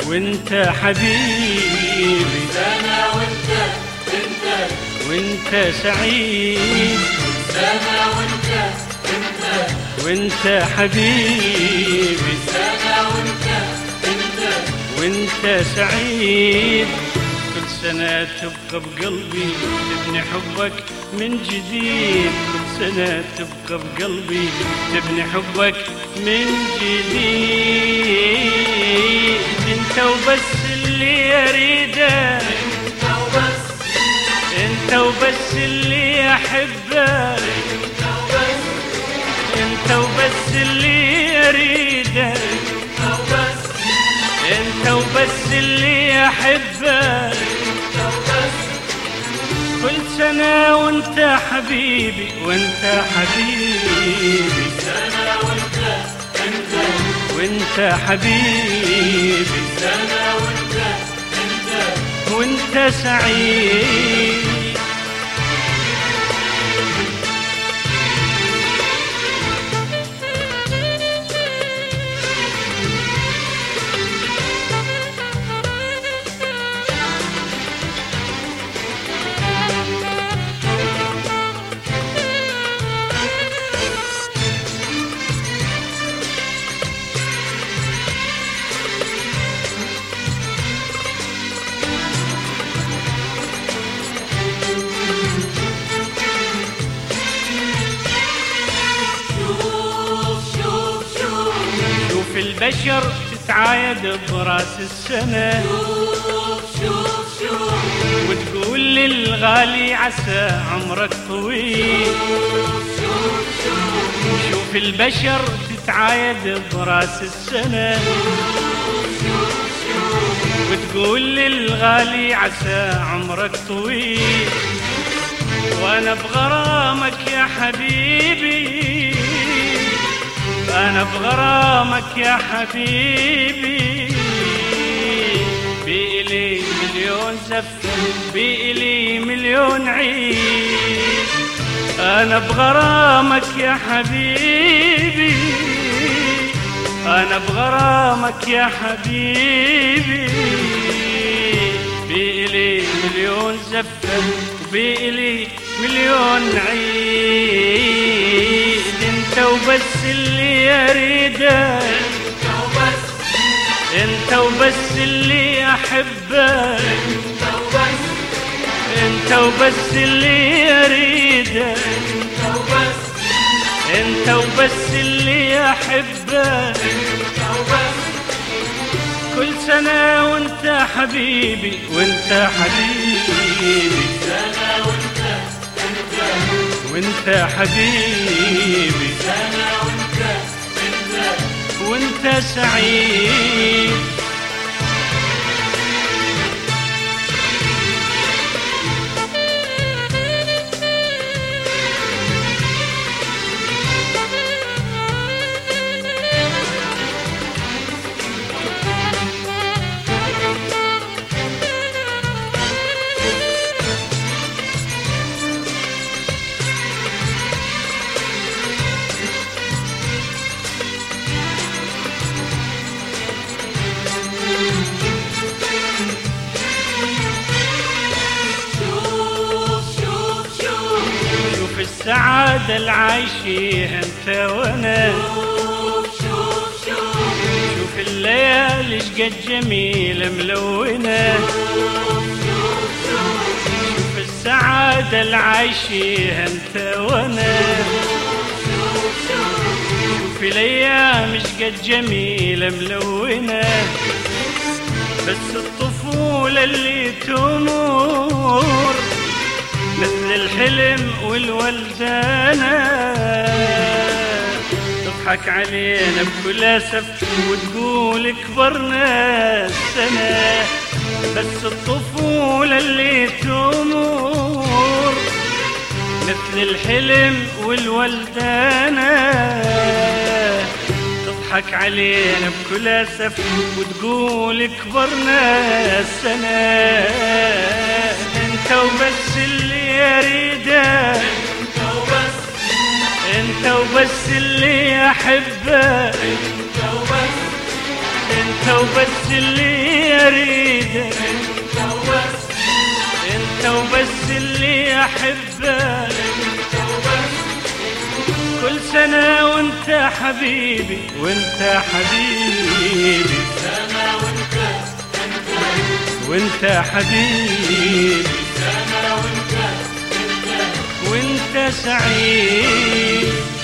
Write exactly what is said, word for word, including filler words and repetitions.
وانت حبيبي سنة وانت انت وانت سعيد سنة وانت انت وانت حبيبي سنة وانت انت وانت سعيد. كل سنة تبقى بقلبي تبني حبك من جديد، كل سنة تبقى بقلبي تبني حبك من جديد. انت وبس اللي اريده، انت وبس انت وبس اللي احبه، انت وبس انت وبس اللي اريده، انت وبس انت وبس اللي احبه. انت وبس كل سنة وانت حبيبي وانت حبيبي سنة وانت انت وانت حبيبي سنة وانت انت وانت سعيد. شوف شوف شوف شوف البشر تتعايد براس السنة، شوف شوف شوف وتقول للغالي عسى عمرك طويل. شوف شوف شوف البشر تتعايد براس السنة، وتقول للغالي عسى عمرك طويل. وانا بغرامك يا حبيبي، انا بغرامك يا حبيبي، بإلي مليون زفة بإلي مليون عيد. انا بغرامك يا حبيبي، انا بغرامك يا حبيبي، بإلي مليون زفة وبإلي مليون عيد. انت وبس اللي اريده، انت وبس انت وبس اللي احبه، انت وبس انت وبس اللي اريده، انت وبس انت وبس اللي احبه. انت وبس كل سنة وانت حبيبي وانت حبيبي سنة وانت انت وانت حبيبي سنة وانت انت وانت سعيد. شوف شوف شوف شوف السعادة العايشيها انت وانا، شوف شوف شوف شوف الليالي شقد جميلة ملونة. شوف السعادة العايشيها انت وانا، شوف الايام شقد جميلة ملونة. بس الطفولة اللي تمر مثل الحلم والولدانة، تضحك علينا بكل أسف وتقول كبرنا السنة. بس الطفولة اللي تمر مثل الحلم والولدانة، تضحك علينا بكل أسف وتقول كبرنا السنة. انت وبس اللي اريده، انت وبس انت وبس اللي احبه، انت وبس انت انت وبس اللي اريدك، انت وبس، انت وبس اللي احبك، انت وبس، كل سنة وانت حبيبي وانت حبيبي، سنة وانت، انت وانت حبيبي، سنة وانت، انت وانت سعيد.